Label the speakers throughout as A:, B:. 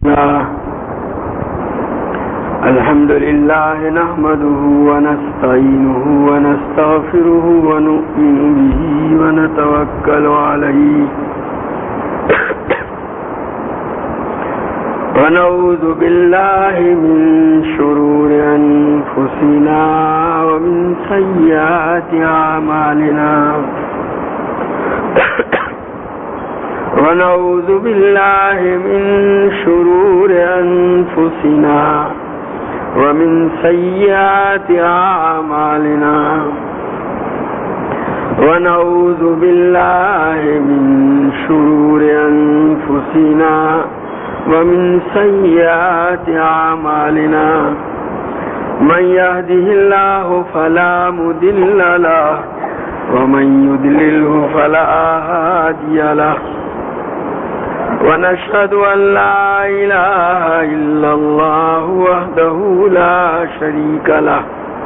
A: الحمد لله نحمده ونستعينه ونستغفره ونؤمن به ونتوكل عليه ونعوذ بالله من شرور أنفسنا ومن سيئات أعمالنا ونعوذ بالله من شرور أنفسنا ومن سيئات أعمالنا ونعوذ بالله من شرور أنفسنا ومن سيئات أعمالنا من يهده الله فلا مضل له ومن يضلله فلا هادي له ونشهد أن لا إله إلا الله وحده لا شريك له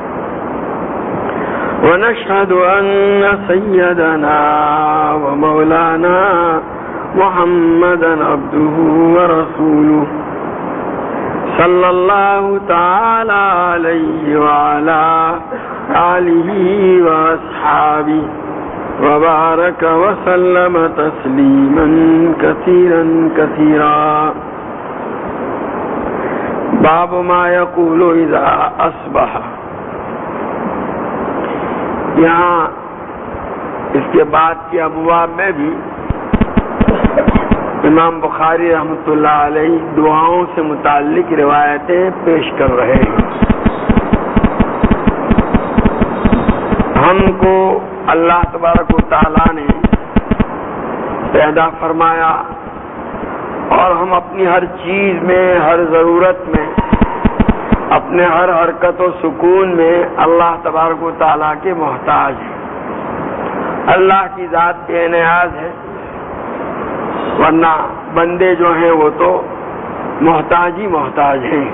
A: ونشهد أن سيدنا ومولانا محمدا عبده ورسوله صلى الله تعالى عليه وعلى آله وأصحابه وبارك وسلم تسليما كثيرا كثيرا. باب ما يقول إذا أصبح. یہاں اس کے بعد کے ابواب میں بھی امام بخاری رحمۃ اللہ علیہ دعاؤں سے متعلق روایتیں پیش کر رہے ہیں. ہم کو اللہ تبارک و تعالیٰ نے پیدا فرمایا اور ہم اپنی ہر چیز میں، ہر ضرورت میں، اپنے ہر حرکت و سکون میں اللہ تبارک و تعالیٰ کے محتاج ہیں. اللہ کی ذات بے نیاز ہے، ورنہ بندے جو ہیں وہ تو محتاج ہی محتاج ہیں.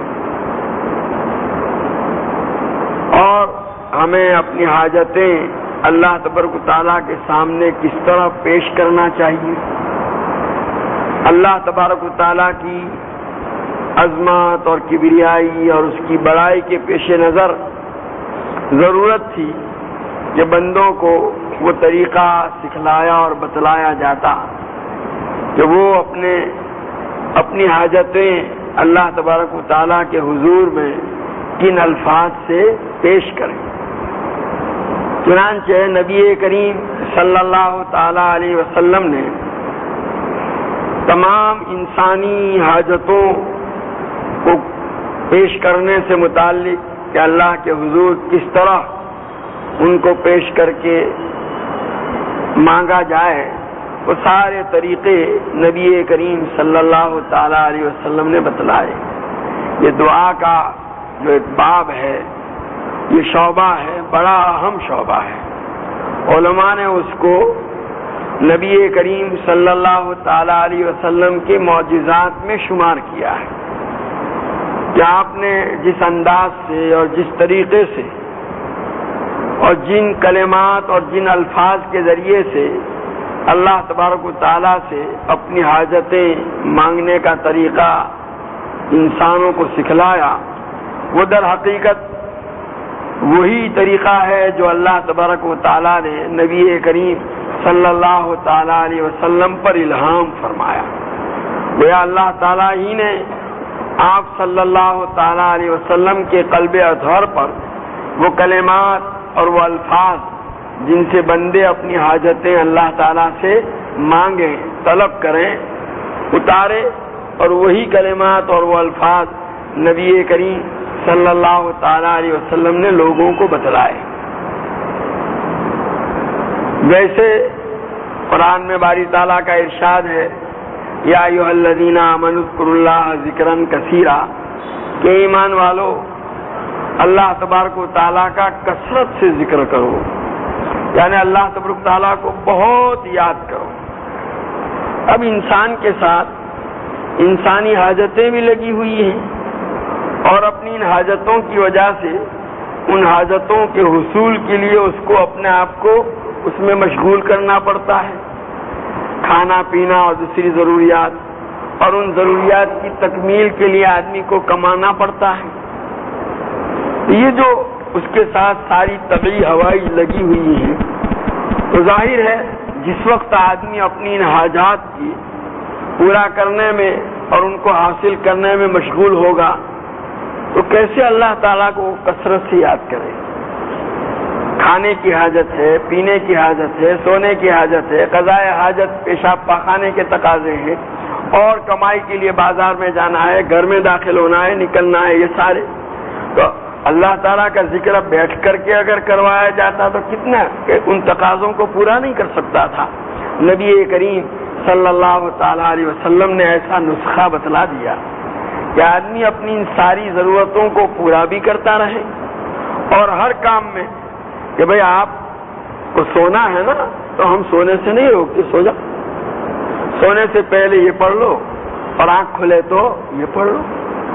A: اور ہمیں اپنی حاجتیں اللہ تبارک و تعالیٰ کے سامنے کس طرح پیش کرنا چاہیے. اللہ تبارک و تعالیٰ کی عظمت اور کبریائی اور اس کی بڑائی کے پیش نظر ضرورت تھی کہ بندوں کو وہ طریقہ سکھلایا اور بتلایا جاتا کہ وہ اپنی حاجتیں اللہ تبارک و تعالیٰ کے حضور میں کن الفاظ سے پیش کریں. چنانچہ نبی کریم صلی اللہ تعالیٰ علیہ وسلم نے تمام انسانی حاجتوں کو پیش کرنے سے متعلق کہ اللہ کے حضور کس طرح ان کو پیش کر کے مانگا جائے، وہ سارے طریقے نبی کریم صلی اللہ تعالیٰ علیہ وسلم نے بتلائے. یہ دعا کا جو ایک باب ہے، یہ شعبہ ہے، بڑا اہم شعبہ ہے. علماء نے اس کو نبی کریم صلی اللہ تعالیٰ علیہ وسلم کے معجزات میں شمار کیا ہے کہ آپ نے جس انداز سے اور جس طریقے سے اور جن کلمات اور جن الفاظ کے ذریعے سے اللہ تبارک و تعالیٰ سے اپنی حاجتیں مانگنے کا طریقہ انسانوں کو سکھلایا، وہ در حقیقت وہی طریقہ ہے جو اللہ تبارک و تعالیٰ نے نبی کریم صلی اللہ تعالیٰ علیہ وسلم پر الہام فرمایا. گویا اللہ تعالیٰ ہی نے آپ صلی اللہ تعالیٰ علیہ وسلم کے قلب اطہر پر وہ کلمات اور وہ الفاظ جن سے بندے اپنی حاجتیں اللہ تعالیٰ سے مانگیں، طلب کریں، اتارے، اور وہی کلمات اور وہ الفاظ نبی کریم صلی اللہ تعالیٰ علیہ وسلم نے لوگوں کو بتلائے. ویسے قرآن میں باری تعالیٰ کا ارشاد ہے، یا ایھا الذین آمنوا اذکروا اللہ ذکرا کثیرا، کہ ایمان والو اللہ تبارک و تعالیٰ کا کثرت سے ذکر کرو، یعنی اللہ تبارک و تعالیٰ کو بہت یاد کرو. اب انسان کے ساتھ انسانی حاجتیں بھی لگی ہوئی ہیں، اور اپنی ان حاجتوں کی وجہ سے ان حاجتوں کے حصول کے لیے اس کو اپنے آپ کو اس میں مشغول کرنا پڑتا ہے. کھانا پینا اور دوسری ضروریات اور ان ضروریات کی تکمیل کے لیے آدمی کو کمانا پڑتا ہے. یہ جو اس کے ساتھ ساری طبعی ہوائیں لگی ہوئی ہیں، تو ظاہر ہے جس وقت آدمی اپنی ان حاجات کی پورا کرنے میں اور ان کو حاصل کرنے میں مشغول ہوگا تو کیسے اللہ تعالیٰ کو کثرت سے یاد کرے. کھانے کی حاجت ہے، پینے کی حاجت ہے، سونے کی حاجت ہے، قضاء حاجت پیشاب پاخانے کے تقاضے ہیں، اور کمائی کے لیے بازار میں جانا ہے، گھر میں داخل ہونا ہے، نکلنا ہے، یہ سارے. تو اللہ تعالیٰ کا ذکر اب بیٹھ کر کے اگر کروایا جاتا تو کتنا کہ ان تقاضوں کو پورا نہیں کر سکتا تھا. نبی کریم صلی اللہ تعالیٰ علیہ وسلم نے ایسا نسخہ بتلا دیا کہ آدمی اپنی ان ساری ضرورتوں کو پورا بھی کرتا رہے، اور ہر کام میں کہ بھئی آپ کو سونا ہے نا تو ہم سونے سے نہیں روکتے، سو جا، سونے سے پہلے یہ پڑھ لو، اور آنکھ کھلے تو یہ پڑھ لو،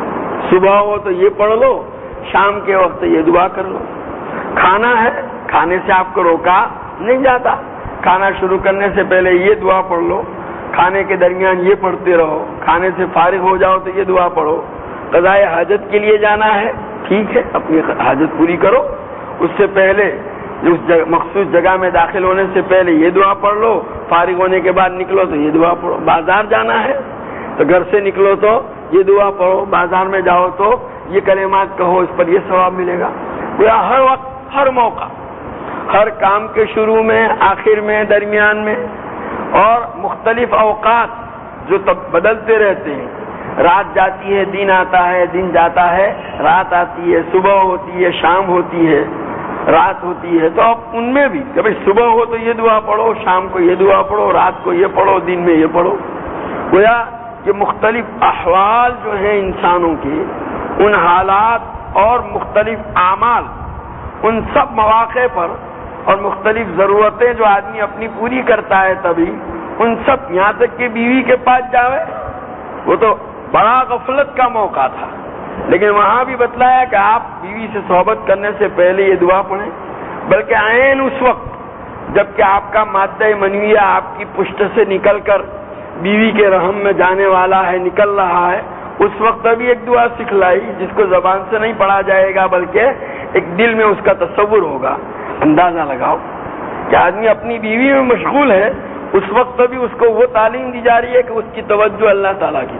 A: صبح ہو تو یہ پڑھ لو، شام کے وقت یہ دعا کر لو. کھانا ہے، کھانے سے آپ کو روکا نہیں جاتا، کھانا شروع کرنے سے پہلے یہ دعا پڑھ لو، کھانے کے درمیان یہ پڑھتے رہو، کھانے سے فارغ ہو جاؤ تو یہ دعا پڑھو. قضاء حاجت کے لیے جانا ہے، ٹھیک ہے، اپنی حاجت پوری کرو، اس سے پہلے اس مخصوص جگہ میں داخل ہونے سے پہلے یہ دعا پڑھ لو، فارغ ہونے کے بعد نکلو تو یہ دعا پڑھو. بازار جانا ہے تو گھر سے نکلو تو یہ دعا پڑھو، بازار میں جاؤ تو یہ کلمات کہو، اس پر یہ ثواب ملے گا. ہر وقت، ہر موقع، ہر کام کے شروع میں، آخر میں، درمیان میں، اور مختلف اوقات جو بدلتے رہتے ہیں. رات جاتی ہے، دن آتا ہے، دن جاتا ہے، رات آتی ہے، صبح ہوتی ہے، شام ہوتی ہے، رات ہوتی ہے. تو اب ان میں بھی کہ بھائی صبح ہو تو یہ دعا پڑھو، شام کو یہ دعا پڑھو، رات کو یہ پڑھو، دن میں یہ پڑھو. گویا کہ مختلف احوال جو ہیں انسانوں کی، ان حالات اور مختلف اعمال، ان سب مواقع پر، اور مختلف ضرورتیں جو آدمی اپنی پوری کرتا ہے تبھی ان سب، یہاں تک کہ بیوی کے پاس جاوے وہ تو بڑا غفلت کا موقع تھا، لیکن وہاں بھی بتلایا کہ آپ بیوی سے صحبت کرنے سے پہلے یہ دعا پڑھیں. بلکہ عین اس وقت جب کہ آپ کا مادہ منویہ آپ کی پشت سے نکل کر بیوی کے رحم میں جانے والا ہے، نکل رہا ہے، اس وقت ابھی ایک دعا سکھلائی جس کو زبان سے نہیں پڑھا جائے گا بلکہ ایک دل میں اس کا تصور ہوگا. اندازہ لگاؤ کہ آدمی اپنی بیوی میں مشغول ہے، اس وقت بھی اس کو وہ تعلیم دی جا رہی ہے کہ اس کی توجہ اللہ تعالیٰ کی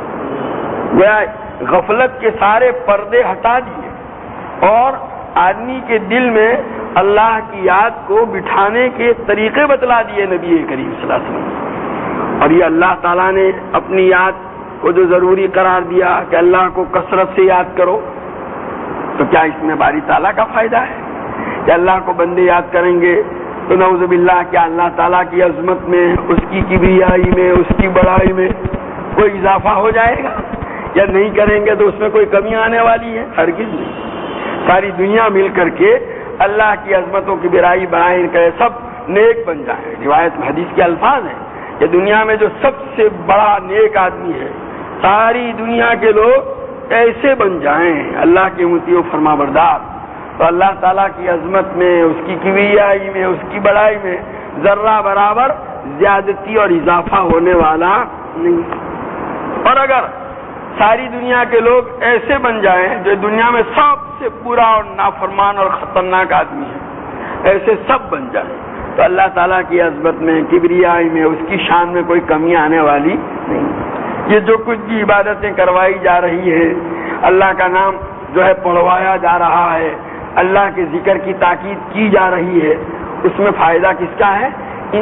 A: طرف. گویا غفلت کے سارے پردے ہٹا دیے اور آدمی کے دل میں اللہ کی یاد کو بٹھانے کے طریقے بتلا دیے نبی کریم صلی اللہ علیہ وسلم. اور یہ اللہ تعالیٰ نے اپنی یاد کو جو ضروری قرار دیا کہ اللہ کو کثرت سے یاد کرو، تو کیا اس میں باری تعالیٰ کا فائدہ ہے کہ اللہ کو بندے یاد کریں گے تو نعوذ باللہ کیا اللہ تعالیٰ کی عظمت میں، اس کی کبریائی میں، اس کی بڑائی میں کوئی اضافہ ہو جائے گا؟ یا نہیں کریں گے تو اس میں کوئی کمی آنے والی ہے؟ ہرگز نہیں. ساری دنیا مل کر کے اللہ کی عظمتوں کی بڑائی کرے، سب نیک بن جائیں. روایت میں حدیث کے الفاظ ہیں کہ دنیا میں جو سب سے بڑا نیک آدمی ہے، ساری دنیا کے لوگ ایسے بن جائیں اللہ کے مطیع و فرما بردار، تو اللہ تعالیٰ کی عظمت میں، اس کی کبریائی میں، اس کی بڑائی میں ذرہ برابر زیادتی اور اضافہ ہونے والا نہیں. اور اگر ساری دنیا کے لوگ ایسے بن جائیں جو دنیا میں سب سے برا اور نافرمان اور خطرناک آدمی ہے، ایسے سب بن جائیں تو اللہ تعالیٰ کی عظمت میں، کبریائی میں، اس کی شان میں کوئی کمی آنے والی نہیں. یہ جو کچھ بھی عبادتیں کروائی جا رہی ہے، اللہ کا نام جو ہے پڑھوایا جا رہا ہے، اللہ کے ذکر کی تاکید کی جا رہی ہے، اس میں فائدہ کس کا ہے؟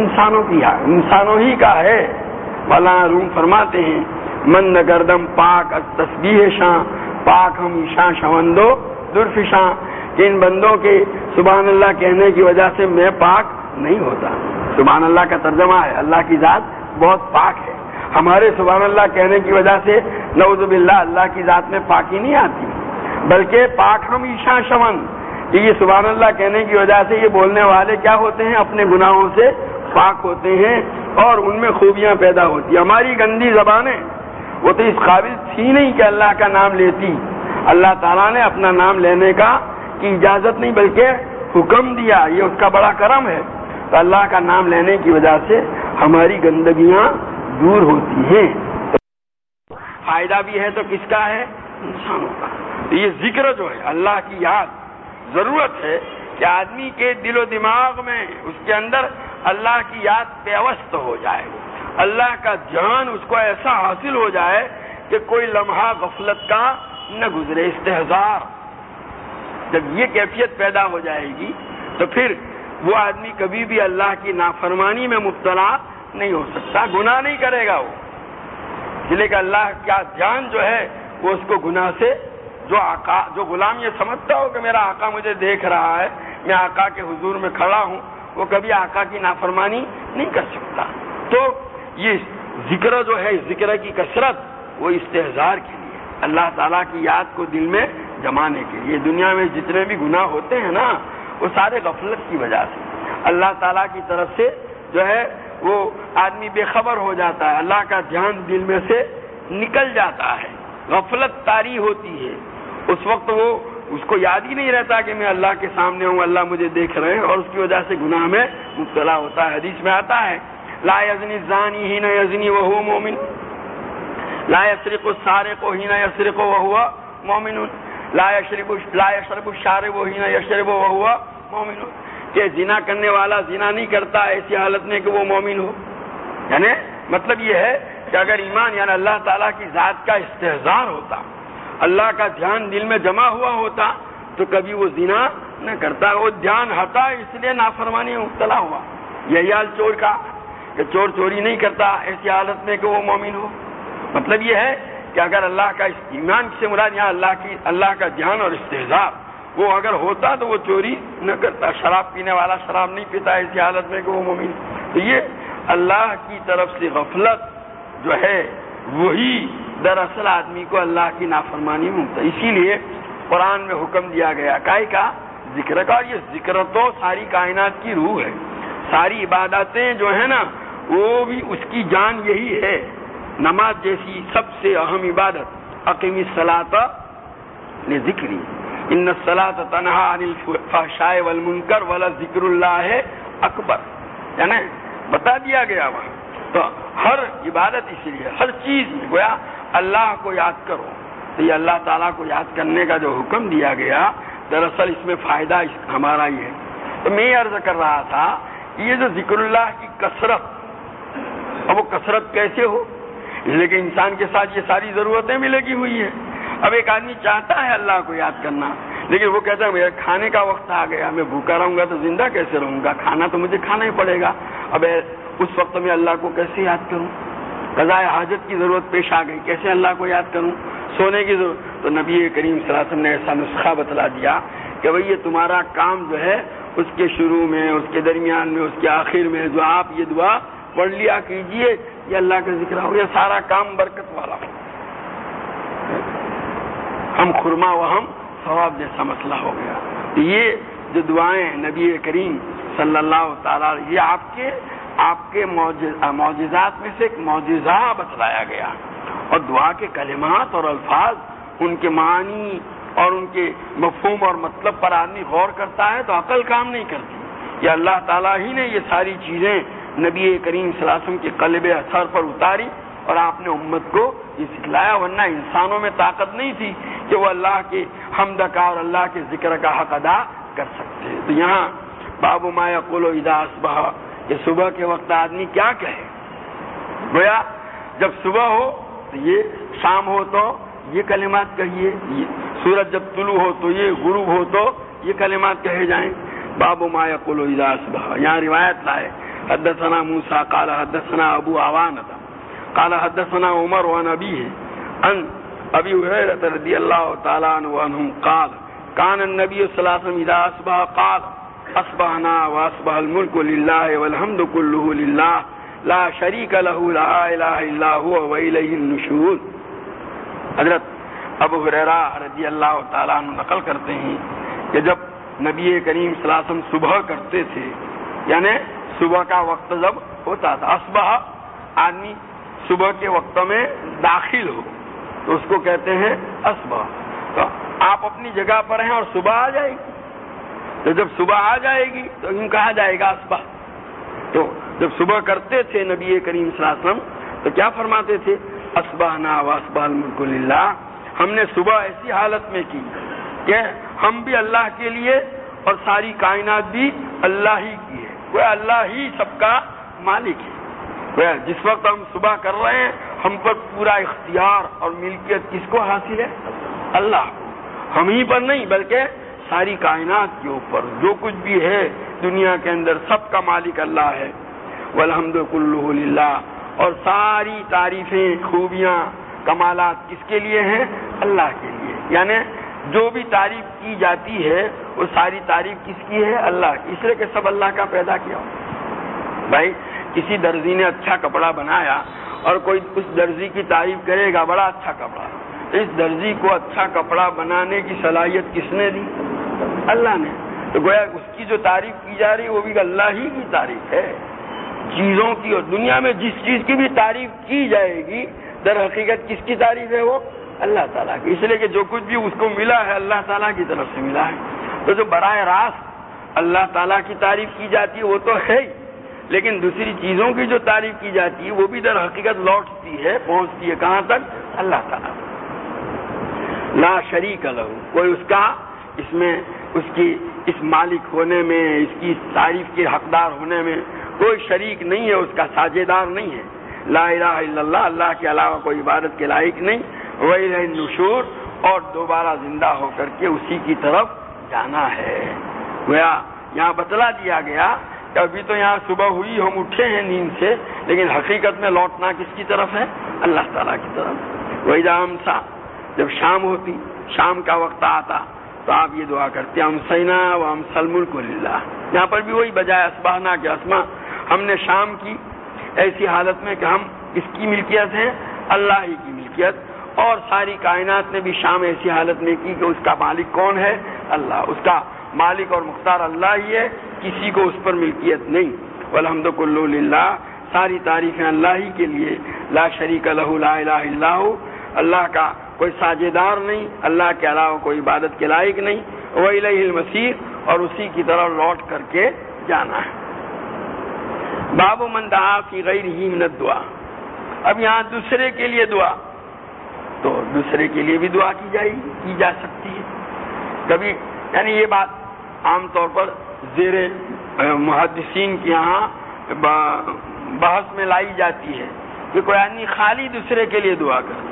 A: انسانوں ہی کا ہے. مولانا روم فرماتے ہیں من گردم پاک از تسبیح شاں، پاک ہم شاں شوندو درف شاں، کہ ان بندوں کے سبحان اللہ کہنے کی وجہ سے میں پاک نہیں ہوتا. سبحان اللہ کا ترجمہ ہے اللہ کی ذات بہت پاک ہے. ہمارے سبحان اللہ کہنے کی وجہ سے نعوذ باللہ اللہ کی ذات میں پاکی نہیں آتی، بلکہ پاک ہم عشاں شون، کہ یہ سبحان اللہ کہنے کی وجہ سے یہ بولنے والے کیا ہوتے ہیں؟ اپنے گناہوں سے پاک ہوتے ہیں اور ان میں خوبیاں پیدا ہوتی ہیں. ہماری گندی زبانیں وہ تو اس قابل تھی نہیں کہ اللہ کا نام لیتی. اللہ تعالیٰ نے اپنا نام لینے کا کی اجازت نہیں بلکہ حکم دیا، یہ اس کا بڑا کرم ہے. تو اللہ کا نام لینے کی وجہ سے ہماری گندگیاں دور ہوتی ہیں. فائدہ بھی ہے تو کس کا ہے؟ انسانوں کا. یہ ذکر جو ہے اللہ کی یاد، ضرورت ہے کہ آدمی کے دل و دماغ میں اس کے اندر اللہ کی یاد پیوست ہو جائے، اللہ کا دھیان اس کو ایسا حاصل ہو جائے کہ کوئی لمحہ غفلت کا نہ گزرے. استحضار جب یہ کیفیت پیدا ہو جائے گی تو پھر وہ آدمی کبھی بھی اللہ کی نافرمانی میں مبتلا نہیں ہو سکتا، گناہ نہیں کرے گا وہ، اس لیے کہ اللہ کا دھیان جو ہے وہ اس کو گناہ سے، جو غلام یہ سمجھتا ہو کہ میرا آقا مجھے دیکھ رہا ہے، میں آقا کے حضور میں کھڑا ہوں، وہ کبھی آقا کی نافرمانی نہیں کر سکتا. تو یہ ذکر جو ہے، ذکر کی کثرت، وہ استحضار کے لیے، اللہ تعالیٰ کی یاد کو دل میں جمانے کے لیے. دنیا میں جتنے بھی گناہ ہوتے ہیں نا، وہ سارے غفلت کی وجہ سے، اللہ تعالیٰ کی طرف سے جو ہے وہ آدمی بے خبر ہو جاتا ہے، اللہ کا دھیان دل میں سے نکل جاتا ہے، غفلت طاری ہوتی ہے. اس وقت وہ اس کو یاد ہی نہیں رہتا کہ میں اللہ کے سامنے ہوں، اللہ مجھے دیکھ رہے ہیں، اور اس کی وجہ سے گناہ میں مبتلا ہوتا ہے. حدیث میں آتا ہے لا یزنی الزانی حین یزنی وہو مومن، لا یسرق السارق حین یسرق وہو مومن، لا یشرب الشارب حین یشرب وہو مومن، کہ زنا کرنے والا زنا نہیں کرتا ایسی حالت میں کہ وہ مومن ہو. یعنی مطلب یہ ہے کہ اگر ایمان یعنی اللہ تعالیٰ کی ذات کا استحضار ہوتا، اللہ کا دھیان دل میں جمع ہوا ہوتا، تو کبھی وہ زنا نہ کرتا. وہ دھیان ہٹا اس لیے نافرمانی میں مبتلا ہوا. یہی حال چور کا، کہ چور چوری نہیں کرتا ایسی حالت میں کہ وہ مومن ہو. مطلب یہ ہے کہ اگر اللہ کا ایمان سے مراد یہاں اللہ کا دھیان اور استحضار وہ اگر ہوتا تو وہ چوری نہ کرتا. شراب پینے والا شراب نہیں پیتا ایسی حالت میں کہ وہ مومن. تو یہ اللہ کی طرف سے غفلت جو ہے وہی دراصل آدمی کو اللہ کی نافرمانی میں مبتلا. اسی لیے قرآن میں حکم دیا گیا کائے کا؟ ذکر کا. اور یہ ذکر تو ساری کائنات کی روح ہے. ساری عبادتیں جو ہیں نا وہ بھی اس کی جان یہی ہے. نماز جیسی سب سے اہم عبادت اقیم الصلاۃ لذکری ان الصلاۃ تنہی عن الفحشاء والمنکر ولذکر اللہ اکبر، یعنی بتا دیا گیا وہاں. تو ہر عبادت اسی لیے ہر چیز میں گویا اللہ کو یاد کرو. تو یہ اللہ تعالیٰ کو یاد کرنے کا جو حکم دیا گیا دراصل اس میں فائدہ ہمارا ہی ہے. تو میں یہ عرض کر رہا تھا یہ جو ذکر اللہ کی کثرت، اب وہ کثرت کیسے ہو؟ اس لیے کہ انسان کے ساتھ یہ ساری ضرورتیں بھی لگی ہوئی ہیں. اب ایک آدمی چاہتا ہے اللہ کو یاد کرنا، لیکن وہ کہتا ہے میرا کھانے کا وقت آ گیا، میں بھوکا رہوں گا تو زندہ کیسے رہوں گا، کھانا تو مجھے کھانا ہی پڑے گا. اب اس وقت میں اللہ کو کیسے یاد کروں؟ قضاء حاجت کی ضرورت پیش آ گئی، کیسے اللہ کو یاد کروں؟ سونے کی ضرورت. تو نبی کریم صلی اللہ علیہ وسلم نے ایسا نسخہ بتلا دیا کہ بھئی یہ تمہارا کام جو ہے اس کے شروع میں، اس کے درمیان میں، اس کے آخر میں جو آپ یہ دعا پڑھ لیا کیجئے، یہ اللہ کا ذکر ہو، یہ سارا کام برکت والا ہو. ہم خرما و ہم ثواب جیسا مسئلہ ہو گیا. یہ جو دعائیں نبی کریم صلی اللہ تعالیٰ، یہ آپ کے معجزات میں سے ایک معجزہ بتلایا گیا. اور دعا کے کلمات اور الفاظ، ان کے معنی اور ان کے مفہوم اور مطلب پر آدمی غور کرتا ہے تو عقل کام نہیں کرتی. یہ اللہ تعالیٰ ہی نے یہ ساری چیزیں نبی کریم صلی اللہ علیہ وسلم کے قلب اثر پر اتاری اور آپ نے امت کو یہ سکھلایا. ورنہ انسانوں میں طاقت نہیں تھی کہ وہ اللہ کے حمد کا اور اللہ کے ذکر کا حق ادا کر سکتے. تو یہاں باب ما یقول اذا اصبح، کہ صبح کے وقت آدمی کیا کہے. گویا جب صبح ہو تو یہ، شام ہو تو یہ کلمات کہیے، سورج جب طلوع ہو تو یہ، غروب ہو تو یہ کلمات کہے جائیں. باب ما یقول اذا اصبح. یہاں روایت لائے حدثنا موسیٰ قال حدثنا ابو عوانہ قال حدثنا عمر عن ابیہ عن ابی ہریرہ رضی اللہ تعالی عنہ عنہم قال كان النبي صلی اللہ علیہ وسلم اذا اصبح قال اصبحنا واصبح الملك لله والحمد كله لله لا شريك له لا اله الا هو واليه النشور. حضرت ابو ہریرہ رضی اللہ تعالیٰ عنہ نقل کرتے ہیں کہ جب نبی کریم صلی اللہ علیہ وسلم صبح کرتے تھے، یعنی صبح کا وقت جب ہوتا تھا، اصبح آدمی صبح کے وقت میں داخل ہو تو اس کو کہتے ہیں اصبح. تو آپ اپنی جگہ پر ہیں اور صبح آ جائے گی، تو جب صبح آ جائے گی تو یوں کہا جائے گا اصبح. تو جب صبح کرتے تھے نبی کریم صلی اللہ علیہ وسلم تو کیا فرماتے تھے؟ اصبحنا واصبح الملک للہ، ہم نے صبح ایسی حالت میں کی کہ ہم بھی اللہ کے لیے اور ساری کائنات بھی اللہ ہی کی ہے، وہ اللہ ہی سب کا مالک ہے۔ وہ جس وقت ہم صبح کر رہے ہیں ہم پر پورا اختیار اور ملکیت کس کو حاصل ہے؟ اللہ کو، ہم ہی پر نہیں بلکہ ساری کائنات کے اوپر جو کچھ بھی ہے دنیا کے اندر سب کا مالک اللہ ہے۔ والحمد کلہ للہ، اور ساری تعریفیں، خوبیاں، کمالات کس کے لیے ہیں؟ اللہ کے لیے۔ یعنی جو بھی تعریف کی جاتی ہے وہ ساری تعریف کس کی ہے؟ اللہ کی، اس لیے کہ سب اللہ کا پیدا کیا ہو۔ بھائی کسی درزی نے اچھا کپڑا بنایا اور کوئی اس درزی کی تعریف کرے گا بڑا اچھا کپڑا، اس درزی کو اچھا کپڑا بنانے کی صلاحیت کس نے دی؟ اللہ نے۔ تو گویا اس کی جو تعریف کی جا رہی ہے وہ بھی اللہ ہی کی تعریف ہے۔ چیزوں کی اور دنیا میں جس چیز کی بھی تعریف کی جائے گی در حقیقت کس کی تعریف ہے؟ وہ اللہ تعالیٰ کی، اس لیے کہ جو کچھ بھی اس کو ملا ہے اللہ تعالیٰ کی طرف سے ملا ہے۔ تو جو براہ راست اللہ تعالیٰ کی تعریف کی جاتی ہے وہ تو ہے ہی، لیکن دوسری چیزوں کی جو تعریف کی جاتی ہے وہ بھی در حقیقت لوٹتی ہے، پہنچتی ہے کہاں تک؟ اللہ تعالیٰ۔ لا شریک لہ، کوئی اس کا اس میں اس کی اس مالک ہونے میں، اس کی تعریف کے حقدار ہونے میں کوئی شریک نہیں ہے، اس کا ساجھیدار نہیں ہے۔ لا الہ الا اللہ، اللہ کے علاوہ کوئی عبادت کے لائق نہیں۔ وإلیہ النشور، اور دوبارہ زندہ ہو کر کے اسی کی طرف جانا ہے۔ گویا یہاں بتلا دیا گیا کہ ابھی تو یہاں صبح ہوئی، ہم اٹھے ہیں نیند سے، لیکن حقیقت میں لوٹنا کس کی طرف ہے؟ اللہ تعالیٰ کی طرف۔ وإذا أمسى، جب شام ہوتی، شام کا وقت آتا تو آپ یہ دعا کرتے ہیں امسینا وامسى الملک للہ۔ یہاں پر بھی وہی بجائے اصبحنا کے اسما، ہم نے شام کی ایسی حالت میں کہ ہم اس کی ملکیت ہے، اللہ ہی کی ملکیت، اور ساری کائنات نے بھی شام ایسی حالت میں کی کہ اس کا مالک کون ہے؟ اللہ، اس کا مالک اور مختار اللہ ہی ہے، کسی کو اس پر ملکیت نہیں۔ والحمد کلہ للہ، ساری تعریفیں اللہ ہی کے لیے۔ لا شریک لہ، لا الہ الا ہو، اللہ کا کوئی ساجھیدار نہیں، اللہ کے علاوہ کوئی عبادت کے لائق نہیں۔ وإلیہ المصیر، اور اسی کی طرف لوٹ کر کے جانا ہے۔ باب من دعا فی غیرہ من الدعاء، اب یہاں دوسرے کے لیے دعا، تو دوسرے کے لیے بھی دعا کی جا سکتی ہے کبھی، یعنی یہ بات عام طور پر زیر محدثین کے یہاں بحث میں لائی جاتی ہے کہ کوئی آدمی خالی دوسرے کے لیے دعا کرے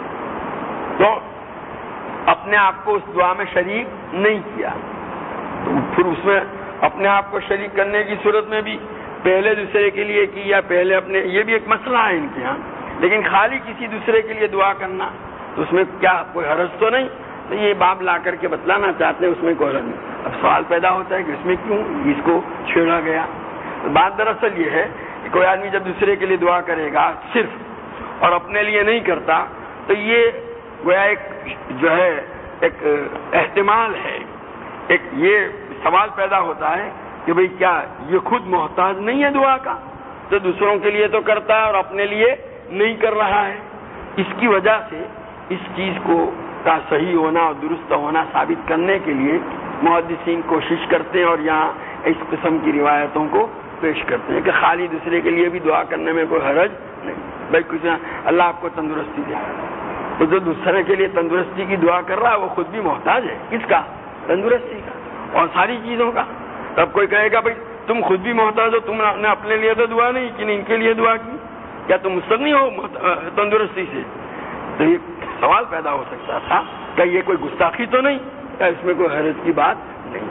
A: تو اپنے آپ کو اس دعا میں شریک نہیں کیا، تو پھر اس میں اپنے آپ کو شریک کرنے کی صورت میں بھی پہلے دوسرے کے لیے کی یا پہلے اپنے، یہ بھی ایک مسئلہ ہے ان کے یہاں، لیکن خالی کسی دوسرے کے لیے دعا کرنا تو اس میں کیا کوئی حرج تو نہیں؟ تو یہ باب لا کر کے بتلانا چاہتے ہیں اس میں کوئی حرج نہیں۔ اب سوال پیدا ہوتا ہے کہ اس میں کیوں اس کو چھیڑا گیا؟ بات دراصل یہ ہے کہ کوئی آدمی جب دوسرے کے لیے دعا کرے گا صرف اور اپنے لیے نہیں کرتا تو یہ گویا ایک جو ہے ایک احتمال ہے، ایک یہ سوال پیدا ہوتا ہے کہ بھئی کیا یہ خود محتاج نہیں ہے دعا کا؟ تو دوسروں کے لیے تو کرتا ہے اور اپنے لیے نہیں کر رہا ہے۔ اس کی وجہ سے اس چیز کو کا صحیح ہونا اور درست ہونا ثابت کرنے کے لیے محدثین کوشش کرتے ہیں اور یہاں اس قسم کی روایتوں کو پیش کرتے ہیں کہ خالی دوسرے کے لیے بھی دعا کرنے میں کوئی حرج نہیں۔ بھائی کچھ اللہ آپ کو تندرستی دے، تو جو دوسرے کے لیے تندرستی کی دعا کر رہا ہے وہ خود بھی محتاج ہے، کس کا؟ تندرستی کا اور ساری چیزوں کا۔ تب کوئی کہے گا بھائی تم خود بھی محتاج ہو، تم نے اپنے لیے تو دعا نہیں کی، ان کے لیے دعا کی، کیا تم مستغنی ہو تندرستی سے؟ تو یہ سوال پیدا ہو سکتا تھا کہ یہ کوئی گستاخی تو نہیں، کیا اس میں کوئی حرج کی بات نہیں؟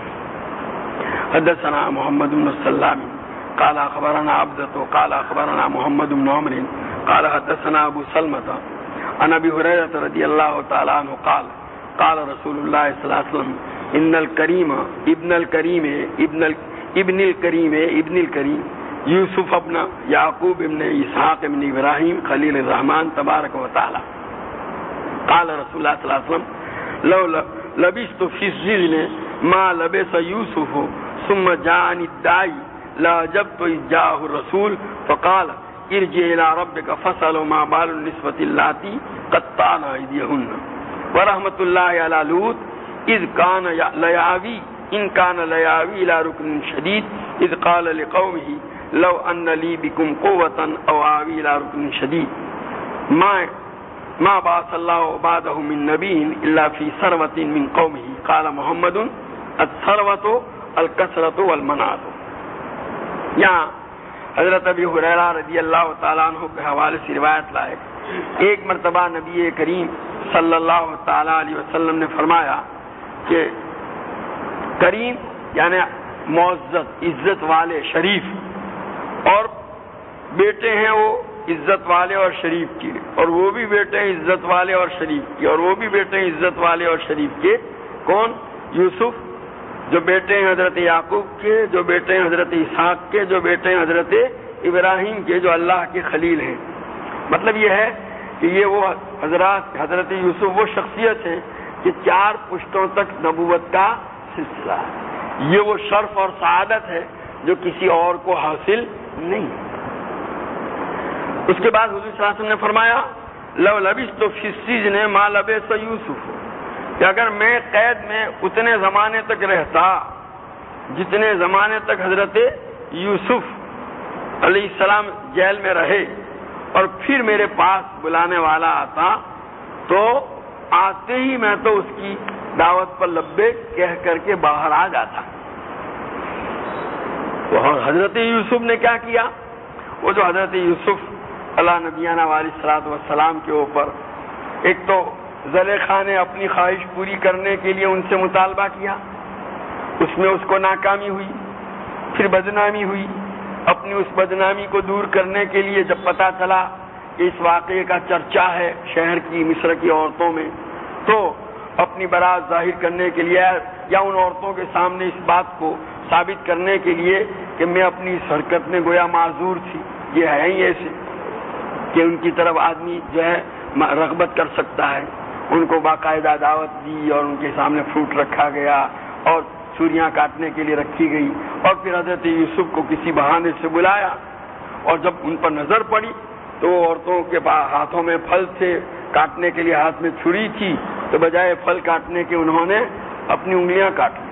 A: حدثنا محمد بن السلام قال اخبرنا عبدة قال اخبرنا محمد بن عمر قال حدثنا ابو سلمة عن ابي هريرة رضي الله تعالى عنه قال قال رسول الله صلى الله عليه وسلم ان الكريم ابن الكريم یوسف ابن یعقوب ابن اسحاق ابن ابراہیم خلیل الرحمن تبارک و تعالی قال رسول اللہ صلی اللہ علیہ وسلم لو لبثت في السجن ما لبث يوسف ثم جاءني الداعي لاجبت إذ جاءه الرسول فقال ارجع إلى ربك فاسأله ما بال النسوة اللاتي قطعن أيديهن ورحمة الله على لوط إذ كان ليأوي إن كان ليأوي إلى ركن شديد إذ قال لقومه لو أن لي بكم قوة أو آوي إلى ركن شديد ما بعث اللہ بعدہ من نبی الا فی ثروۃ من قومہ قال محمد الثروۃ الکثرۃ والمناۃ. یہاں حضرت ابی ہریرہ رضی اللہ تعالیٰ عنہ کے حوالے سے روایت لائے ایک مرتبہ نبی کریم صلی اللہ تعالیٰ علیہ وسلم نے فرمایا کہ کریم یعنی معزز عزت والے شریف اور بیٹے ہیں وہ عزت والے اور شریف کے، اور وہ بھی بیٹے ہیں عزت والے اور شریف کے، اور وہ بھی بیٹے ہیں عزت والے اور شریف کے. کون؟ یوسف، جو بیٹے ہیں حضرت یعقوب کے، جو بیٹے ہیں حضرت اسحاق کے، جو بیٹے ہیں حضرت ابراہیم کے، جو اللہ کے خلیل ہیں. مطلب یہ ہے کہ یہ وہ حضرت یوسف وہ شخصیت ہے کہ 4 پشتوں تک نبوت کا سلسلہ ہے. یہ وہ شرف اور سعادت ہے جو کسی اور کو حاصل نہیں. اس کے بعد حضور صلی اللہ علیہ وسلم نے فرمایا لو لبثت فی السجن ما لبث یوسف، کہ اگر میں قید میں اتنے زمانے تک رہتا جتنے زمانے تک حضرت یوسف علیہ السلام جیل میں رہے، اور پھر میرے پاس بلانے والا آتا تو آتے ہی میں تو اس کی دعوت پر لبیک کہہ کر کے باہر آ جاتا. اور حضرت یوسف نے کیا کیا؟ وہ جو حضرت یوسف علیہ نبیانہ علیہ الصلوۃ والسلام کے اوپر ایک تو زلیخا نے اپنی خواہش پوری کرنے کے لیے ان سے مطالبہ کیا، اس میں اس کو ناکامی ہوئی، پھر بدنامی ہوئی. اپنی اس بدنامی کو دور کرنے کے لیے جب پتہ چلا کہ اس واقعے کا چرچا ہے شہر کی مصر کی عورتوں میں، تو اپنی برات ظاہر کرنے کے لیے یا ان عورتوں کے سامنے اس بات کو ثابت کرنے کے لیے کہ میں اپنی اس حرکت میں گویا معذور تھی، یہ ہے ہی ایسے کہ ان کی طرف آدمی جو ہے رغبت کر سکتا ہے. ان کو باقاعدہ دعوت دی اور ان کے سامنے فروٹ رکھا گیا اور چوریاں کاٹنے کے لیے رکھی گئی، اور پھر حضرت یوسف کو کسی بہانے سے بلایا، اور جب ان پر نظر پڑی تو عورتوں کے ہاتھوں میں پھل تھے، کاٹنے کے لیے ہاتھ میں چھری تھی، تو بجائے پھل کاٹنے کے انہوں نے اپنی انگلیاں کاٹ لی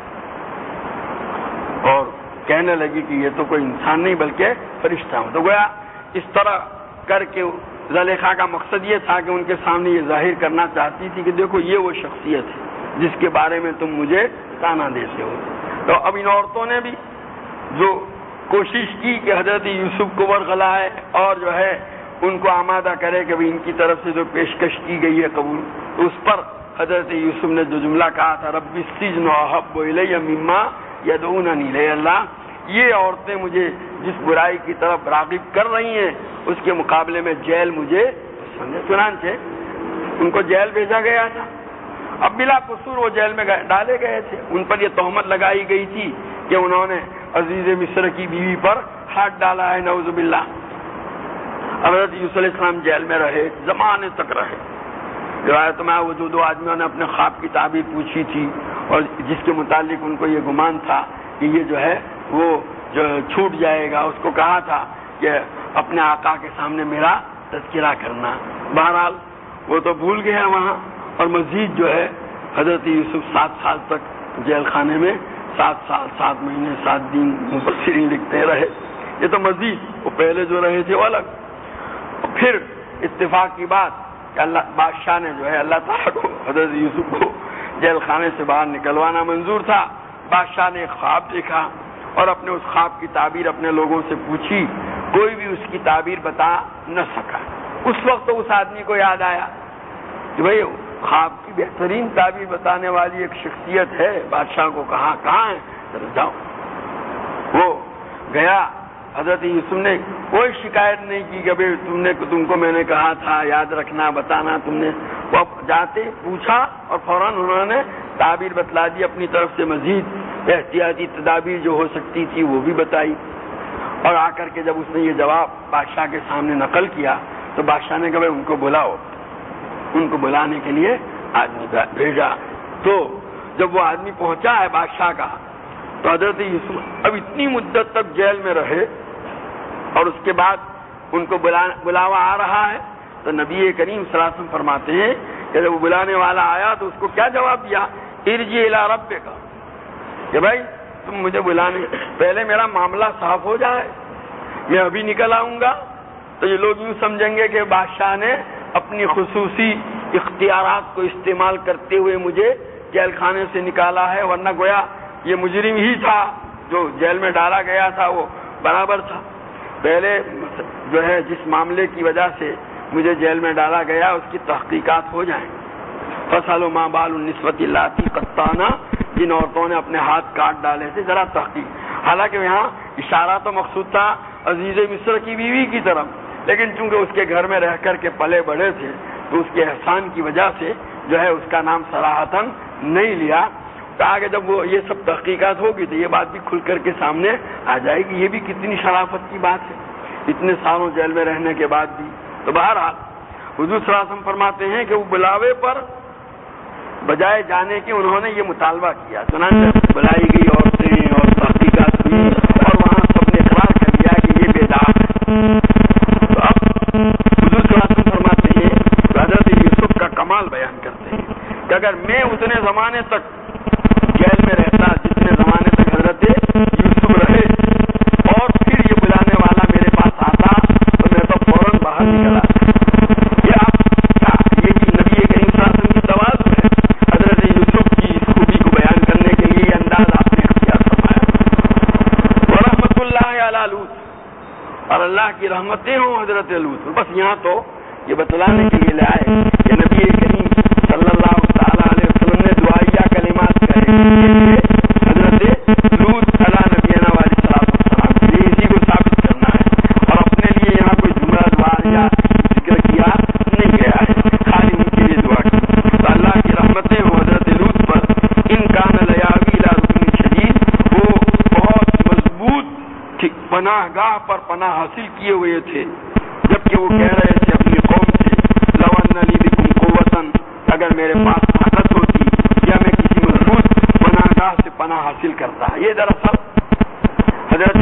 A: اور کہنے لگی کہ یہ تو کوئی انسان نہیں بلکہ فرشتہ ہوں. تو گویا اس طرح کر کے زلیخا کا مقصد یہ تھا کہ ان کے سامنے یہ ظاہر کرنا چاہتی تھی کہ دیکھو یہ وہ شخصیت ہے جس کے بارے میں تم مجھے تانا دیتے ہو. تو اب ان عورتوں نے بھی جو کوشش کی کہ حضرت یوسف کو ورغلائے اور جو ہے ان کو آمادہ کرے کہ ان کی طرف سے جو پیشکش کی گئی ہے قبول، تو اس پر حضرت یوسف نے جو جملہ کہا تھا رب السجن احب الی مما یدعوننی الیہ، اللہ یہ عورتیں مجھے جس برائی کی طرف راغب کر رہی ہیں اس کے مقابلے میں جیل مجھے پسند ہے. چنانچہ ان کو جیل بھیجا گیا تھا. اب بلا قصور وہ جیل میں ڈالے گئے تھے. ان پر یہ تہمت لگائی گئی تھی کہ انہوں نے عزیز مصر کی بیوی پر ہاتھ ڈالا ہے، نعوذ باللہ. حضرت یوسف علیہ السلام جیل میں رہے، زمانے تک رہے. روایت میں وہ جو 2 آدمیوں نے اپنے خواب کی تعبیر پوچھی تھی اور جس کے متعلق ان کو یہ گمان تھا کہ یہ جو ہے وہ جو چھوٹ جائے گا، اس کو کہا تھا کہ اپنے آقا کے سامنے میرا تذکرہ کرنا. بہرحال وہ تو بھول گیا وہاں، اور مزید جو ہے حضرت یوسف 7 سال تک جیل خانے میں 7 سال 7 مہینے 7 دن مفسرین لکھتے رہے. یہ تو مزید وہ پہلے جو رہے تھے وہ الگ. پھر اتفاق کی بات کہ اللہ بادشاہ نے جو ہے اللہ تعالیٰ کو حضرت یوسف کو جیل خانے سے باہر نکلوانا منظور تھا. بادشاہ نے ایک خواب دیکھا اور اپنے اس خواب کی تعبیر اپنے لوگوں سے پوچھی. کوئی بھی اس کی تعبیر بتا نہ سکا. اس وقت تو اس آدمی کو یاد آیا کہ بھائی خواب کی بہترین تعبیر بتانے والی ایک شخصیت ہے، بادشاہ کو کہاں ہے، چلو جاؤ. وہ گیا. حضرت یوسف نے کوئی شکایت نہیں کی کہ بھائی تم کو میں نے کہا تھا یاد رکھنا بتانا تم نے. وہ جاتے پوچھا اور فوراً انہوں نے تعبیر بتلا دی. اپنی طرف سے مزید احتیاطی تدابیر جو ہو سکتی تھی وہ بھی بتائی. اور آ کر کے جب اس نے یہ جواب بادشاہ کے سامنے نقل کیا تو بادشاہ نے کہا بھائی ان کو بلاؤ. ان کو بلانے کے لیے آدمی بھیجا. تو جب وہ آدمی پہنچا ہے بادشاہ کا تو حضرت یوسف اب اتنی مدت تک جیل میں رہے اور اس کے بعد ان کو بلاوا آ رہا ہے. تو نبی کریم صلی اللہ علیہ وسلم فرماتے ہیں کہ جب وہ بلانے والا آیا تو اس کو کیا جواب دیا؟ ارجع الی ربک، کہ بھائی تم مجھے بلانے پہلے میرا معاملہ صاف ہو جائے، میں ابھی نکل آؤں گا تو یہ لوگ یوں سمجھیں گے کہ بادشاہ نے اپنی خصوصی اختیارات کو استعمال کرتے ہوئے مجھے جیل خانے سے نکالا ہے، ورنہ گویا یہ مجرم ہی تھا، جو جیل میں ڈالا گیا تھا وہ برابر تھا۔ پہلے جو ہے جس معاملے کی وجہ سے مجھے جیل میں ڈالا گیا اس کی تحقیقات ہو جائیں۔ فَاسْأَلُوا مَا بَالُ النِّسْوَةِ اللَّاتِي قَطَّعْنَ، جن عورتوں نے اپنے ہاتھ کاٹ ڈالے تھے، ذرا تحقیق۔ حالانکہ یہاں اشارہ تو مقصود تھا عزیز مصر کی بیوی کی طرف، لیکن چونکہ اس کے گھر میں رہ کر کے پلے بڑھے تھے تو اس کے احسان کی وجہ سے جو ہے اس کا نام صراحتاً نہیں لیا۔ تو آگے جب وہ یہ سب تحقیقات ہوگی تو یہ بات بھی کھل کر کے سامنے آ جائے گی۔ یہ بھی کتنی شرافت کی بات ہے اتنے سالوں جیل میں رہنے کے بعد بھی۔ تو بہرحال حضور صلی اللہ علیہ وسلم فرماتے ہیں کہ وہ بلاوے پر بجائے جانے کے انہوں نے یہ مطالبہ کیا، چنانچہ بلائی گئی عورتیں اور تحقیقات ہوئی اور وہاں سب نے اقرار کر دیا کہ یہ بے داغ ہے۔ تو اب حضور صلی اللہ علیہ وسلم فرماتے ہیں کہ حضرت یوسف کا کمال بیان کرتے ہیں کہ اگر میں اتنے زمانے تک جیل میں رہتا جتنے زمانے تک حضرت یوسف رہے اور پھر یہ بلانے والا میرے پاس آتا تو میں تو فوراً باہر نکل آتا۔ یہ آپ یہ بھی نبی کریم صلی اللہ علیہ وسلم کی تواضع ہے، حضرت یوسف کی اس خوبی کو بیان کرنے کے لیے یہ انداز آپ نے اختیار فرمایا۔ ورحمۃ اللہ علی لوط، اور اللہ کی رحمتیں ہوں حضرت لوط۔ بس یہاں تو یہ بتلانے کے لیے لے آئے کہ نبی کریم صلی اللہ تعالی علیہ وسلم نے دعائیہ کلمات کہے حضرت لوط علیہ نبینا علیہ السلام، یہ اسی کو ثابت کرنا ہے، اور اپنے لیے یہاں کوئی جملہ دعا یا ذکر کیا نہیں گیا ہے، خالی ان کے لیے دعا کی۔ تو اللہ کی رحمتیں ہوں حضرت لوط پر، ان کان لیاوی الی رکن شدید، وہ بہت مضبوط پناہ گاہ پر پناہ حاصل کیے ہوئے تھے، جبکہ وہ کہہ رہے تھے اپنی قوم سے لو ان لی بکم قوۃ، اگر میرے پاس طاقت ہوتی یا میں کسی مضبوط پناہ گاہ سے پناہ حاصل کرتا۔ یہ دراصل حضرت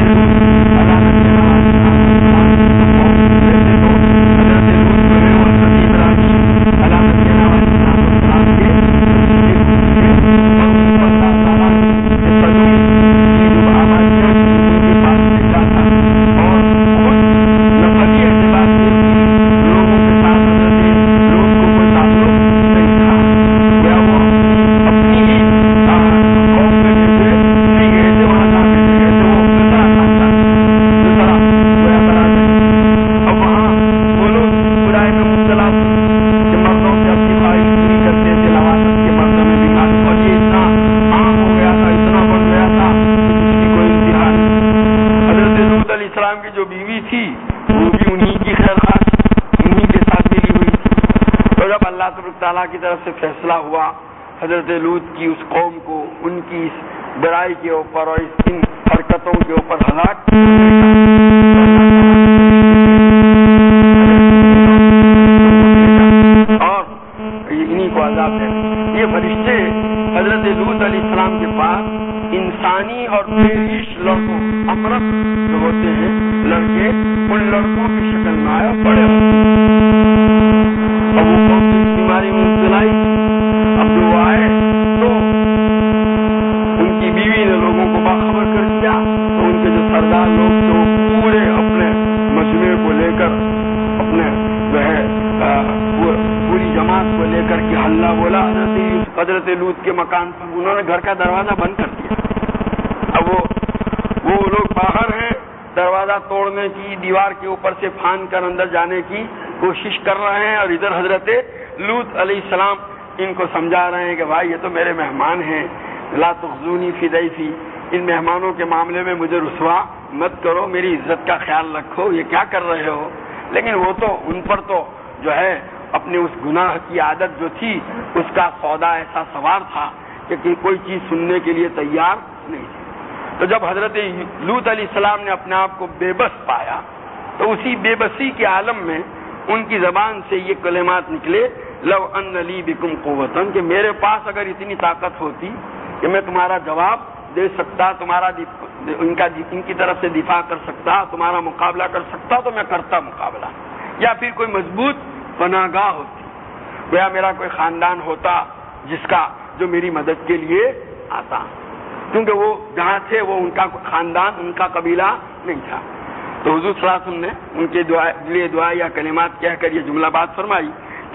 A: کی طرف سے فیصلہ ہوا حضرت لوط کی اس قوم کو ان کی اس برائی کے اوپر اور ان حرکتوں کے اوپر ہلاک اور انہی کو عذاب دے۔ یہ فرشتے حضرت لوط علیہ السلام کے پاس انسانی اور پیش لڑکوں امرت جو ہوتے ہیں لڑکے، ان لڑکوں کی شکل میں آئے بڑے اب وہ قوم کی بیماری میں مبتلا، اب جو آئے تو ان کی بیوی نے لوگوں کو باخبر کر دیا، تو ان کے جو سردار لوگ تھے وہ پورے اپنے مجمع کو لے کر اپنے جو ہے پوری جماعت کو لے کر کے ہلہ بولا حضرت لوط کے مکان پر، انہوں نے گھر کا دروازہ بند کر دیا۔ اب وہ لوگ باہر ہیں، دروازہ توڑنے کی، دیوار کے اوپر سے پھان کر اندر جانے کی کوشش کر رہے ہیں، اور ادھر حضرت لوط علیہ السلام ان کو سمجھا رہے ہیں کہ بھائی یہ تو میرے مہمان ہیں، لا تخزونی فی ضیفی، ان مہمانوں کے معاملے میں مجھے رسوا مت کرو، میری عزت کا خیال رکھو، یہ کیا کر رہے ہو؟ لیکن وہ تو ان پر تو جو ہے اپنے اس گناہ کی عادت جو تھی اس کا سودا ایسا سوار تھا کہ کوئی چیز سننے کے لیے تیار نہیں تھی۔ تو جب حضرت لوط علیہ السلام نے اپنے آپ کو بے بس پایا تو اسی بے بسی کے عالم میں ان کی زبان سے یہ کلمات نکلے، لو ان لی بکم قوتن، کہ میرے پاس اگر اتنی طاقت ہوتی کہ میں تمہارا جواب دے سکتا، تمہارا ان کی طرف سے دفاع کر سکتا، تمہارا مقابلہ کر سکتا تو میں کرتا مقابلہ، یا پھر کوئی مضبوط پناہ گاہ ہوتی، یا میرا کوئی خاندان ہوتا جس کا جو میری مدد کے لیے آتا، کیونکہ وہ جہاں تھے وہ ان کا خاندان، ان کا قبیلہ نہیں تھا۔ تو حضور صلی اللہ علیہ وسلم نے ان کے لیے دعا یا کلمات کہہ کر یہ جملہ بات فرمائی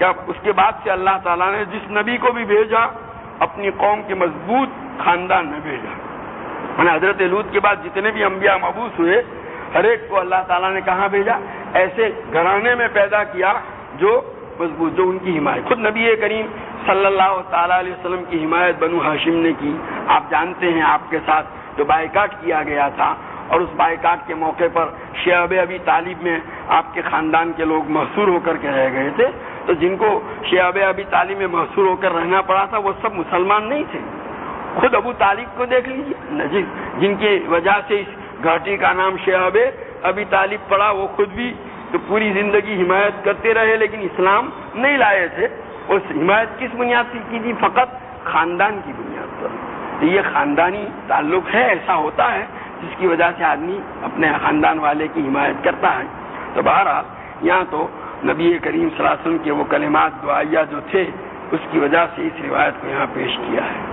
A: کیا اس کے بعد سے اللہ تعالیٰ نے جس نبی کو بھی بھیجا اپنی قوم کے مضبوط خاندان میں بھیجا. حضرت لوط کے بعد جتنے بھی انبیاء مبعوث ہوئے ہر ایک کو اللہ تعالیٰ نے کہاں بھیجا؟ ایسے گھرانے میں پیدا کیا جو مضبوط، جو ان کی حمایت. خود نبی کریم صلی اللہ تعالیٰ علیہ وسلم کی حمایت بنو ہاشم نے کی. آپ جانتے ہیں آپ کے ساتھ جو بائیکاٹ کیا گیا تھا، اور اس بائیکاٹ کے موقع پر شعب ابی طالب میں آپ کے خاندان کے لوگ محصور ہو کر کے رہ گئے تھے. تو جن کو شعب ابی طالب میں محصور ہو کر رہنا پڑا تھا وہ سب مسلمان نہیں تھے. خود ابو طالب کو دیکھ لیجیے، جن کی وجہ سے اس گھاٹی کا نام شعب ابی طالب پڑا، وہ خود بھی تو پوری زندگی حمایت کرتے رہے لیکن اسلام نہیں لائے تھے. اس حمایت کس بنیاد سے کی تھی؟ فقط خاندان کی بنیاد پر. تو یہ خاندانی تعلق ہے، ایسا ہوتا ہے جس کی وجہ سے آدمی اپنے خاندان والے کی حمایت کرتا ہے. تو بہرحال یہاں تو نبی کریم صلی اللہ علیہ وسلم کے وہ کلمات دعائیہ جو تھے اس کی وجہ سے اس روایت کو یہاں پیش کیا ہے.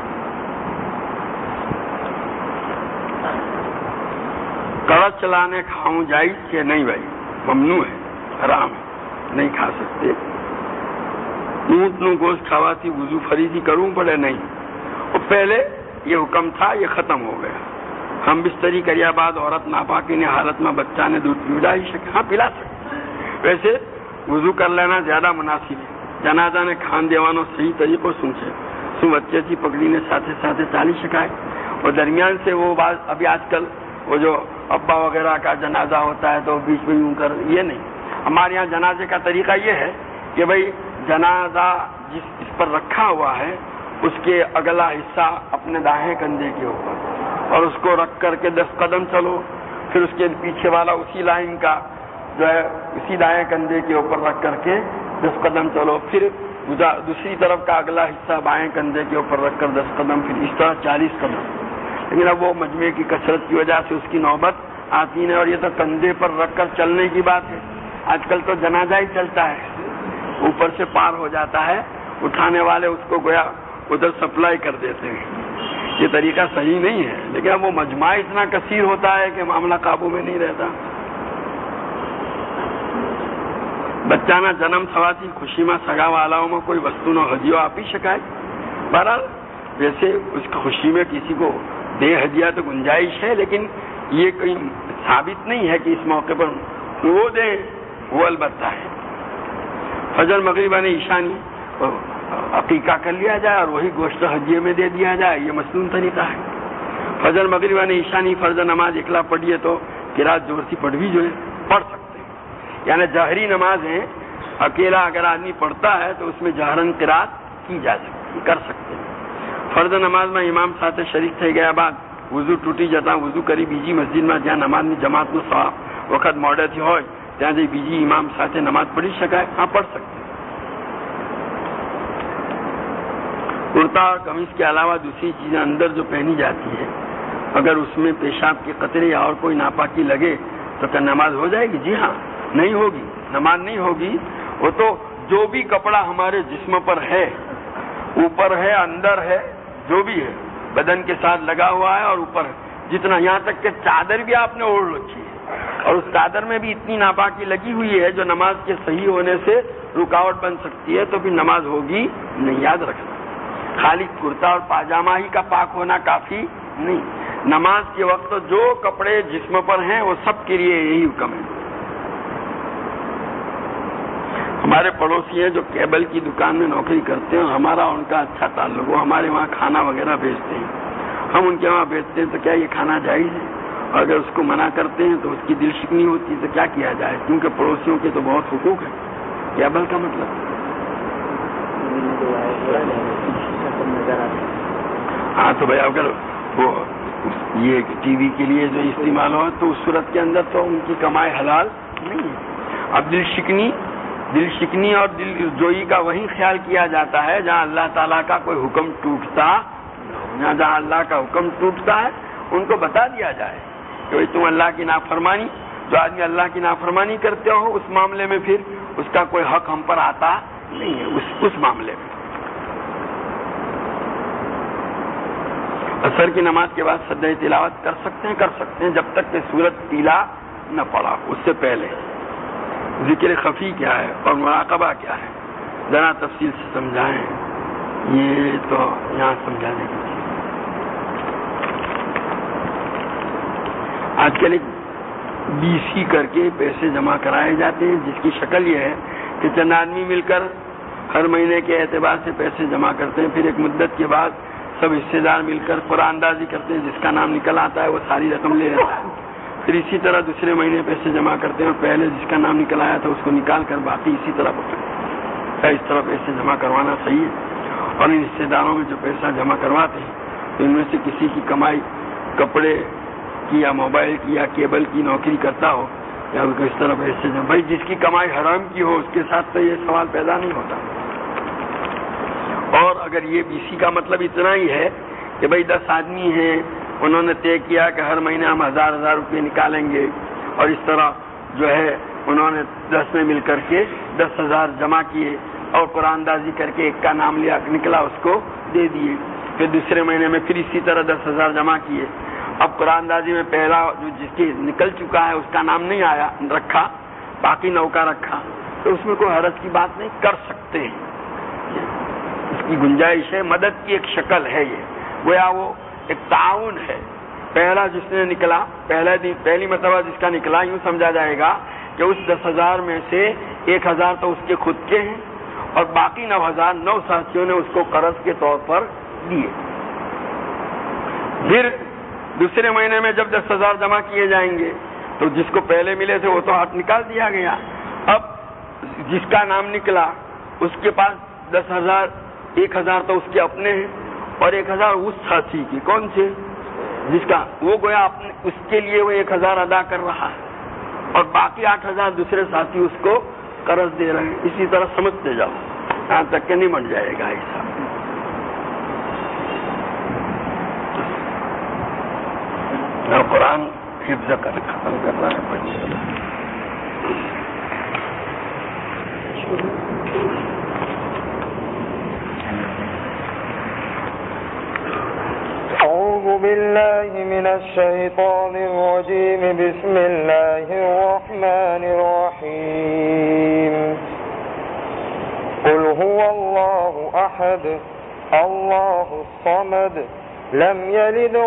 A: کڑا چلانے کھاؤں جائز کہ نہیں؟ بھائی ممنوع ہے، حرام ہے، نہیں کھا سکتے. اونٹ نو گوشت کھواتی وضو فریضی کروں پڑے؟ نہیں. اور پہلے یہ حکم تھا، یہ ختم ہو گیا. ہم بستری کریا بعد عورت ناپاکی نے حالت میں بچہ نے دودھ پلا ہی سکے، ہاں پلا سکتے. ویسے وضو کر لینا زیادہ مناسب ہے. جنازہ نے کھان دیوانوں صحیح طریقوں سوچے سو بچے کی پگڑی نے ساتھ ساتھ چالی شکائے. اور درمیان سے وہ بات ابھی آج کل وہ جو ابا وغیرہ کا جنازہ ہوتا ہے تو بیچ میں یوں کر، یہ نہیں. ہمارے یہاں جنازے کا طریقہ یہ ہے کہ بھائی جنازہ اس پر رکھا ہوا ہے اس کے اگلا حصہ اپنے دائیں کندھے کے اوپر اور اس کو رکھ کر کے 10 قدم چلو، پھر اس کے پیچھے والا اسی لائن کا جو ہے اسی دائیں کندھے کے اوپر رکھ کر کے 10 قدم چلو، پھر دوسری طرف کا اگلا حصہ بائیں کندھے کے اوپر رکھ کر 10 قدم، پھر اس طرح 40 قدم. لیکن اب وہ مجمع کی کثرت کی وجہ سے اس کی نوبت آتی نہیں، اور یہ تو کندھے پر رکھ کر چلنے کی بات ہے. آج کل تو جنازہ ہی چلتا ہے، اوپر سے پار ہو جاتا ہے، اٹھانے والے اس کو گویا ادھر سپلائی کر دیتے ہیں. یہ طریقہ صحیح نہیں ہے، لیکن اب وہ مجمع اتنا کثیر ہوتا ہے کہ معاملہ قابو میں نہیں رہتا. بچانہ جنم تھواتی خوشی میں سگا والاؤں میں کوئی وستو نہ ہدیو آپ ہی شکایت. بہرحال ویسے اس کی خوشی میں کسی کو دے ہدیہ تو گنجائش ہے، لیکن یہ کہیں ثابت نہیں ہے کہ اس موقع پر وہ دیں، وہ البتہ ہے. فجر مغربہ نے عشانی عقیقہ کر لیا جائے اور وہی گوشت ہدیے میں دے دیا جائے، یہ مسنون طریقہ ہے. فجر مغربہ نے عشانی فرض نماز اکلا پڑھیے تو قرات زور سی پڑھ بھی جو ہے پڑھ سکتے ہیں. یعنی جہری نماز ہے، اکیلا اگر آدمی پڑھتا ہے تو اس میں جہرن قرات کی جا سکتی، کر سکتے ہیں. فرض نماز میں امام ساتھ شریک تھے گیا بعد وضو ٹوٹی جتا وضو کری بیجی مسجد میں جہاں نماز میں جماعت میں ثواب وقت موڈے تھی ہوئے ત્યાં جی بیجی امام ساتھ نماز پڑھی شکائے، ہاں پڑھ سکتے. کرتا اور قمیص کے علاوہ دوسری چیزیں اندر جو پہنی جاتی ہے اگر اس میں پیشاب کے قطرے یا اور کوئی ناپاکی لگے تو کیا نماز ہو جائے گی؟ جی ہاں، نہیں ہوگی، نماز نہیں ہوگی. وہ تو جو بھی کپڑا ہمارے جسم پر ہے، اوپر ہے اندر ہے، جو بھی ہے بدن کے ساتھ لگا ہوا ہے اور اوپر ہے، جتنا یہاں تک کہ چادر بھی آپ نے اوڑھ رکھی ہے اور اس چادر میں بھی اتنی ناپاکی لگی ہوئی ہے جو نماز کے صحیح ہونے سے رکاوٹ بن سکتی ہے، تو پھر نماز ہوگی نہیں. یاد رکھنا، خالی کرتا اور پاجامہ ہی کا پاک ہونا کافی نہیں. نماز کے وقت جو کپڑے جسم پر ہیں وہ سب کے لیے یہی حکم ہے. ہمارے پڑوسی ہیں جو کیبل کی دکان میں نوکری کرتے ہیں، ہمارا ان کا اچھا تعلق، وہ ہمارے وہاں کھانا وغیرہ بھیجتے ہیں، ہم ان کے وہاں بھیجتے ہیں، تو کیا یہ کھانا جائز ہے؟ اور اگر اس کو منع کرتے ہیں تو اس کی دل شکنی ہوتی ہے، تو کیا کیا جائے؟ کیونکہ پڑوسیوں کے تو بہت حقوق ہیں. کیبل کا مطلب ہاں تو بھائی اگر وہ یہ ٹی وی کے لیے جو استعمال ہو تو اس صورت کے اندر تو ان کی کمائی حلال نہیں ہے. اب دل شکنی اور دل جوئی کا وہی خیال کیا جاتا ہے جہاں اللہ تعالیٰ کا کوئی حکم ٹوٹتا، جہاں اللہ کا حکم ٹوٹتا ہے ان کو بتا دیا جائے کہ بھائی تم اللہ کی نافرمانی، جو آدمی اللہ کی نافرمانی کرتے ہو اس معاملے میں پھر اس کا کوئی حق ہم پر آتا نہیں ہے. اس معاملے میں عصر کی نماز کے بعد سجدہ تلاوت کر سکتے ہیں جب تک کہ سورت پیلا نہ پڑا. اس سے پہلے ذکر خفی کیا ہے اور مراقبہ کیا ہے؟ ذرا تفصیل سے سمجھائیں، یہ تو یہاں سمجھانے کی چیز۔ آج کل ایک BC کر کے پیسے جمع کرائے جاتے ہیں، جس کی شکل یہ ہے کہ چند آدمی مل کر ہر مہینے کے اعتبار سے پیسے جمع کرتے ہیں، پھر ایک مدت کے بعد سب حصے دار مل کر قرعہ اندازی کرتے ہیں، جس کا نام نکل آتا ہے وہ ساری رقم لے لیتا ہے، پھر اسی طرح دوسرے مہینے پیسے جمع کرتے ہیں اور پہلے جس کا نام نکل آیا تھا اس کو نکال کر باقی اسی طرح پکڑتے ہیں۔ اس طرح پیسے جمع کروانا صحیح ہے، اور ان حصے داروں میں جو پیسہ جمع کرواتے ہیں تو ان میں سے کسی کی کمائی کپڑے کی یا موبائل کی یا کیبل کی نوکری کرتا ہو یا اس طرح پیسے جمع، بھائی جس کی کمائی حرام کی ہو اس کے ساتھ تو یہ سوال پیدا نہیں ہوتا۔ اور اگر یہ BC کا مطلب اتنا ہی ہے کہ بھائی 10 آدمی ہیں، انہوں نے طے کیا کہ ہر مہینے ہم 1000 روپے نکالیں گے، اور اس طرح جو ہے انہوں نے 10 میں مل کر کے 10,000 جمع کیے اور قرعہ اندازی کر کے ایک کا نام لیا نکلا اس کو دے دیے، پھر دوسرے مہینے میں پھر اسی طرح 10,000 جمع کیے، اب قرعہ اندازی میں پہلا جو جس کی نکل چکا ہے اس کا نام نہیں آیا رکھا، باقی 9 کا رکھا، تو اس میں کوئی حرج کی بات نہیں، کر سکتے ہیں، اس کی گنجائش ہے، مدد کی ایک شکل ہے، یہ گویا وہ ایک تعاون ہے۔ پہلا جس نے نکلا پہلی مرتبہ جس کا نکلا، یوں سمجھا جائے گا کہ اس 10,000 میں سے 1,000 تو اس کے خود کے ہیں اور باقی 9,000 9 ساتھیوں نے اس کو قرض کے طور پر دیے۔ پھر دوسرے مہینے میں جب 10,000 جمع کیے جائیں گے تو جس کو پہلے ملے تھے وہ تو ہاتھ نکال دیا گیا، اب جس کا نام نکلا اس کے پاس 10,000 1,000 تو اس کے اپنے ہیں اور 1,000 اس ساتھی کی، کون سے؟ جس کا وہ گویا اپنے اس کے لیے وہ 1,000 ادا کر رہا ہے اور باقی 8,000 دوسرے ساتھی اس کو قرض دے رہے ہیں۔ اسی طرح سمجھتے جاؤ یہاں تک کہ نہیں بن جائے گا حساب۔ قرآن حفظ کر ختم کرنا ہے بچے۔
B: أعوذ بالله من الشيطان الرجيم، بسم الله الرحمن الرحيم، قل هو الله أحد الله الصمد لم يلد